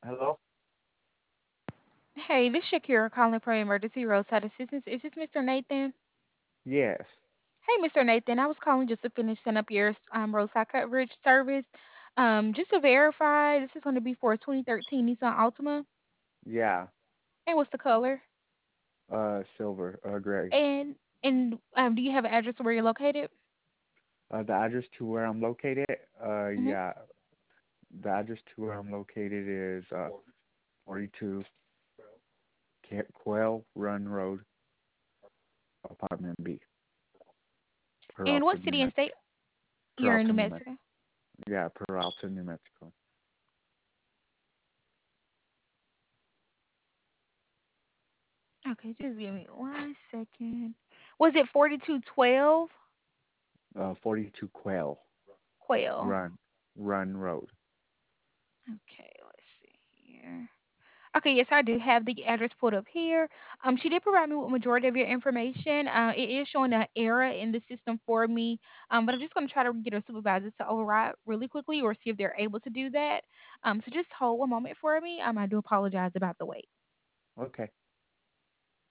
Hello? Hey, this is Shakira calling for emergency roadside assistance. Is this Mr. Nathan? Yes. Hey, Mr. Nathan, I was calling just to finish setting up your roadside coverage service. Just to verify, this is going to be for a 2013 Nissan Altima. Yeah. And what's the color? Silver, gray. And do you have an address where you're located? The address to where I'm located, Mm-hmm. yeah, the address to where I'm located is 42 Quail Run Road, apartment B, And Peralta, what New city and Mexico. state? You're in Peralta, New New Mexico. Mexico. Yeah, Peralta, New Mexico. Okay, just give me 1 second. Was it 4212 42 Quail Quail? Run Road. Okay, let's see here. Okay, yes, I do have the address pulled up here. She did provide me with majority of your information. It is showing an error in the system for me. But I'm just going to try to get a supervisor to override really quickly or see if they're able to do that. So just hold one moment for me. I do apologize about the wait. Okay.